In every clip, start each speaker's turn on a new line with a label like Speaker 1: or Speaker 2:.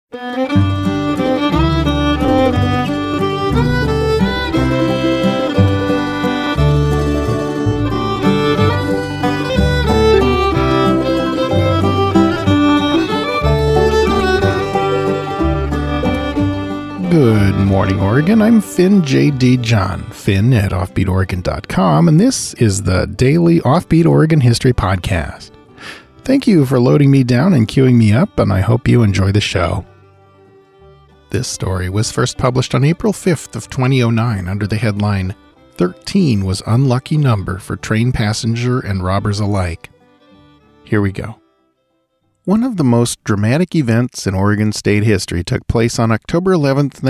Speaker 1: Good morning, Oregon. I'm Finn J.D. John, Finn at OffbeatOregon.com, and this is the Daily Offbeat Oregon History Podcast. Thank you for loading me down and queuing me up, and I hope you enjoy the show. This story was first published on April 5th of 2009 under the headline, 13 was unlucky number for train passenger and robbers alike. Here we go. One of the most dramatic events in Oregon state history took place on October 11th,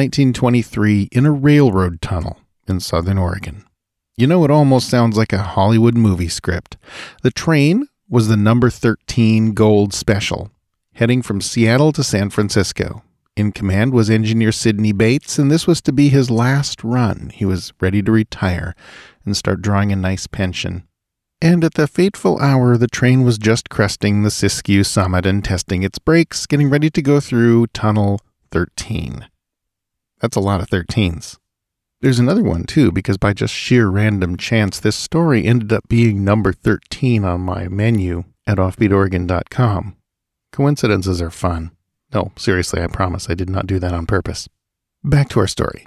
Speaker 1: 1923 in a railroad tunnel in southern Oregon. You know, it almost sounds like a Hollywood movie script. The train was the number 13 Gold Special, heading from Seattle to San Francisco. In command was engineer Sidney Bates, and this was to be his last run. He was ready to retire and start drawing a nice pension. And at the fateful hour, the train was just cresting the Siskiyou summit and testing its brakes, getting ready to go through Tunnel 13. That's a lot of 13s. There's another one, too, because by just sheer random chance, this story ended up being number 13 on my menu at OffbeatOregon.com. Coincidences are fun. No, seriously, I promise I did not do that on purpose. Back to our story.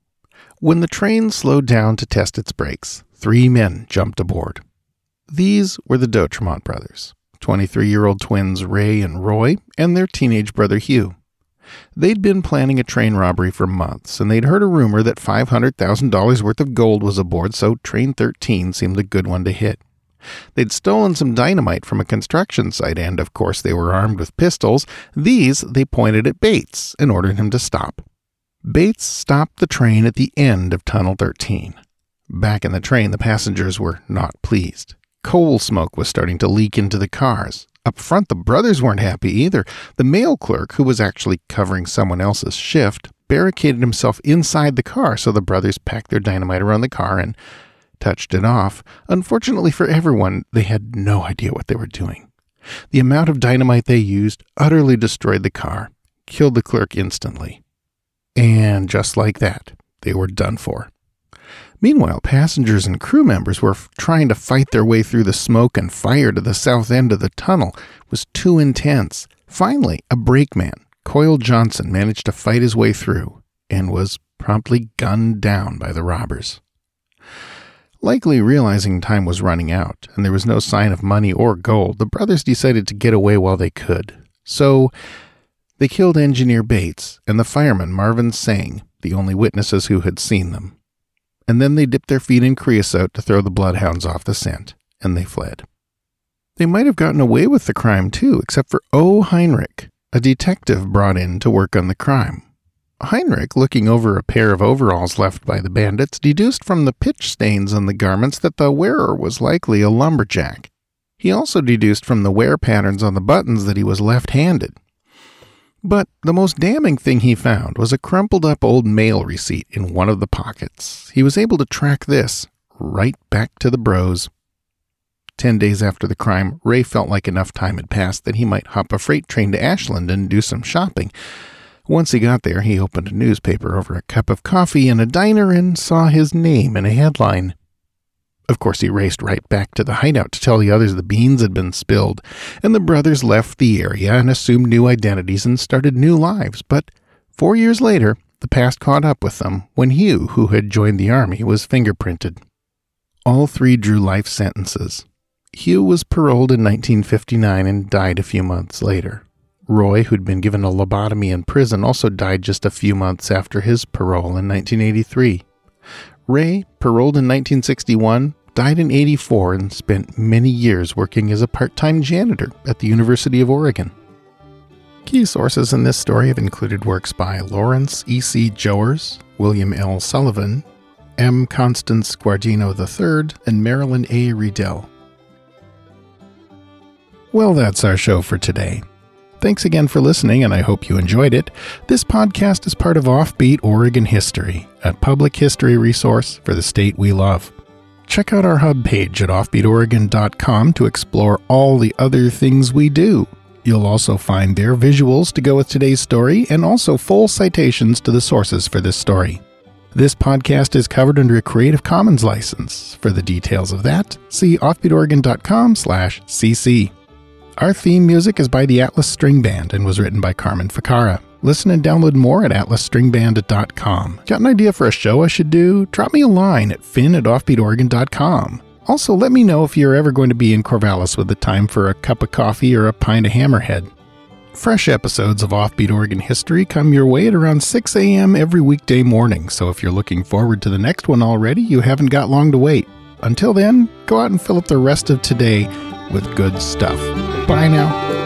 Speaker 1: When the train slowed down to test its brakes, 3 men jumped aboard. These were the D'Outremont brothers, 23-year-old twins Ray and Roy, and their teenage brother Hugh. They'd been planning a train robbery for months, and they'd heard a rumor that $500,000 worth of gold was aboard, so Train 13 seemed a good one to hit. They'd stolen some dynamite from a construction site, and of course they were armed with pistols. These they pointed at Bates and ordered him to stop. Bates stopped the train at the end of Tunnel 13. Back in the train, the passengers were not pleased. Coal smoke was starting to leak into the cars. Up front, the brothers weren't happy either. The mail clerk, who was actually covering someone else's shift, barricaded himself inside the car, so the brothers packed their dynamite around the car and touched it off. Unfortunately for everyone, they had no idea what they were doing. The amount of dynamite they used utterly destroyed the car, killed the clerk instantly. And just like that, they were done for. Meanwhile, passengers and crew members were trying to fight their way through the smoke and fire to the south end of the tunnel. It was too intense. Finally, a brakeman, Coyle Johnson, managed to fight his way through and was promptly gunned down by the robbers. Likely realizing time was running out and there was no sign of money or gold, the brothers decided to get away while they could. So they killed Engineer Bates and the fireman Marvin Sang, the only witnesses who had seen them. And then they dipped their feet in creosote to throw the bloodhounds off the scent, and they fled. They might have gotten away with the crime, too, except for O. Heinrich, a detective brought in to work on the crime. Heinrich, looking over a pair of overalls left by the bandits, deduced from the pitch stains on the garments that the wearer was likely a lumberjack. He also deduced from the wear patterns on the buttons that he was left-handed. But the most damning thing he found was a crumpled-up old mail receipt in one of the pockets. He was able to track this right back to the bros. 10 days after the crime, Ray felt like enough time had passed that he might hop a freight train to Ashland and do some shopping. Once he got there, he opened a newspaper over a cup of coffee in a diner and saw his name in a headline. Of course, he raced right back to the hideout to tell the others the beans had been spilled, and the brothers left the area and assumed new identities and started new lives. But 4 years later, the past caught up with them when Hugh, who had joined the army, was fingerprinted. All 3 drew life sentences. Hugh was paroled in 1959 and died a few months later. Roy, who'd been given a lobotomy in prison, also died just a few months after his parole in 1983. Ray, paroled in 1961, died in 84 and spent many years working as a part-time janitor at the University of Oregon. Key sources in this story have included works by Lawrence E.C. Jowers, William L. Sullivan, M. Constance Guardino III, and Marilyn A. Riedel. Well, that's our show for today. Thanks again for listening, and I hope you enjoyed it. This podcast is part of Offbeat Oregon History, a public history resource for the state we love. Check out our hub page at offbeatoregon.com to explore all the other things we do. You'll also find their visuals to go with today's story and also full citations to the sources for this story. This podcast is covered under a Creative Commons license. For the details of that, see offbeatoregon.com/cc. Our theme music is by the Atlas String Band and was written by Carmen Ficarra. Listen and download more at atlasstringband.com. Got an idea for a show I should do? Drop me a line at finn@offbeatoregon.com. Also, let me know if you're ever going to be in Corvallis with the time for a cup of coffee or a pint of Hammerhead. Fresh episodes of Offbeat Oregon History come your way at around 6 a.m. every weekday morning, so if you're looking forward to the next one already, you haven't got long to wait. Until then, go out and fill up the rest of today with good stuff. Bye now.